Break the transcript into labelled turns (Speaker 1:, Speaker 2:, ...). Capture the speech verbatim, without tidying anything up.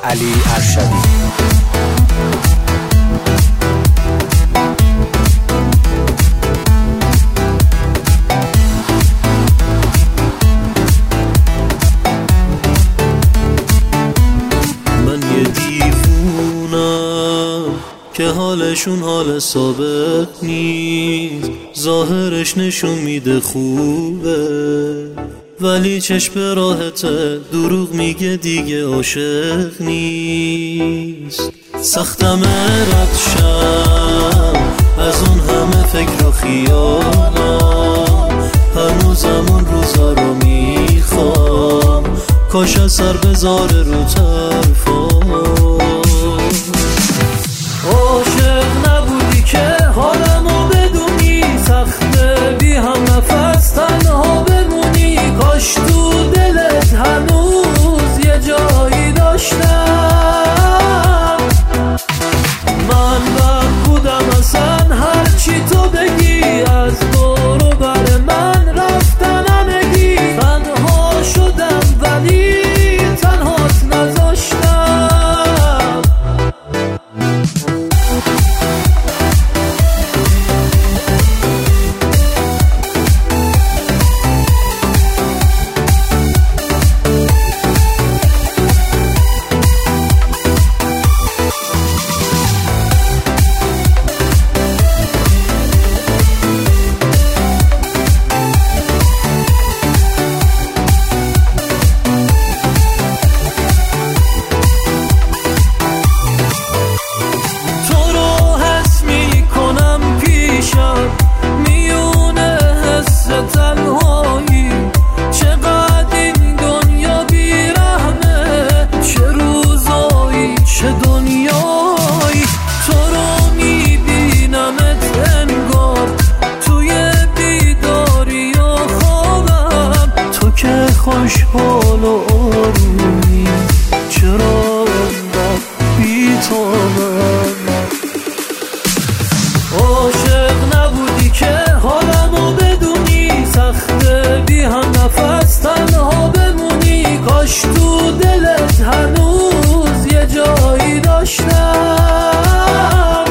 Speaker 1: علی ارشدی.
Speaker 2: که حالشون حال ثابت نیست، ظاهرش نشون میده خوبه ولی چشم راحته، دروغ میگه دیگه عاشق نیست. سختم رد شم از اون همه فکر و خیالم، هنوزم اون روزا رو میخوام، کاش اثر بذاره رو طرفام. عاشق نبودی که حالمو بدونی، سخته بی هم نفس تنها بمونی، کاش تو دلت هنوز یه جایی داشتم. من بد بودم اصلا هرچی تو بگی، از برو بر من رفتن همگی، تنها شدم ولی تنهات نذاشتم. خوشحال و آرومی، چرا انقدر بی تو من؟ عاشق نبودی که حالمو بدونی، سخته بی هم نفس تنها بمونی، کاش تو دلت هنوز یه جایی داشتم.